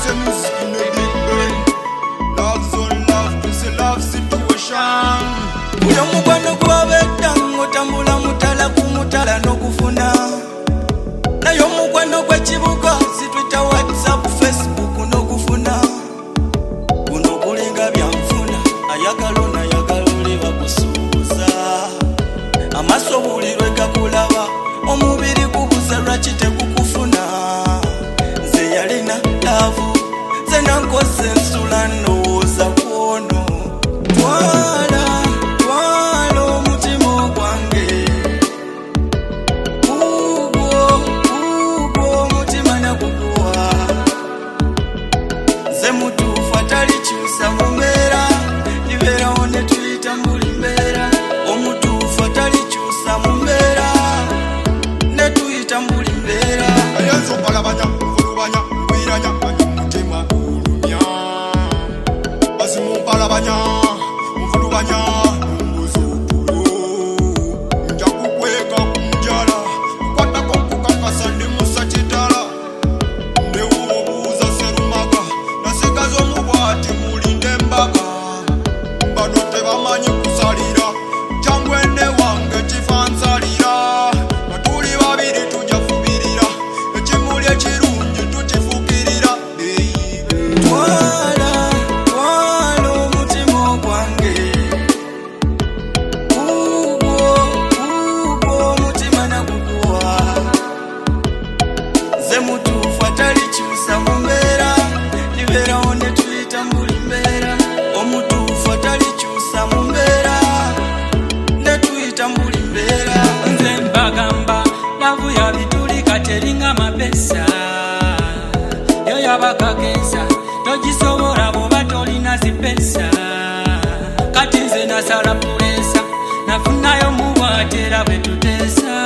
say music in a big brain. Love's on love, it's a love situation. Uyo mukwano gwabedda ng'otambula mutala ku mutala n'okufuna. Nayo mukwano gw'ekibuga si Twitter, WhatsApp, Facebook n'okufuna. Guno gulinga byanfuna, ayagala onayagala oli bakusuuza. Amaaso buli lwe gakulaba, omubiri gubuza lwaki tegukufuna. Nze yalina laavu, nze nankoze nsula ndowooza kwono. Twala omutima ogwange, gugwo omutima naguguwa. Nze mutuufu atalikyusa mu mbeera, libeerawo ne tuyita mbuli mbeera. Omutuufu atalikyusa mu mbeera, ne tuyita mbuli mbeera. Ayenza opalabanya, nvulubanya, ngwiranya, manyi omutima gulumya. Bazimu mpalabanya, nvulubanya, nombuza otulo. Nja kukweka ku njala, nkwatako nkukakasa ndi musa kitala. Ndewo obuuza serumaga, nasigaza omubwati mulinde embaga. Bano tebamanyi kusalira, jangu enne wange kifa nsalira. Nga tuli babiri tujja fubirira, ekimuli ekirungi tukifukirira. Twala omutima ogwange, gugwo omutima naguguwa. Nze mutuufu atalikyusa mu mbeera, libeerawo ne tuyita mbuli mbeera. Omutuufu atalikyusa mu mbeera, ne tuyita mbuli mbeera. Nze mbagamba lavu ya bituli kateringa mapesa, yo yabakakensa togisobola bwoba tolina zipesa. Kati nze nasala pulesa, nafunayo mubwatera bwe tuteesa.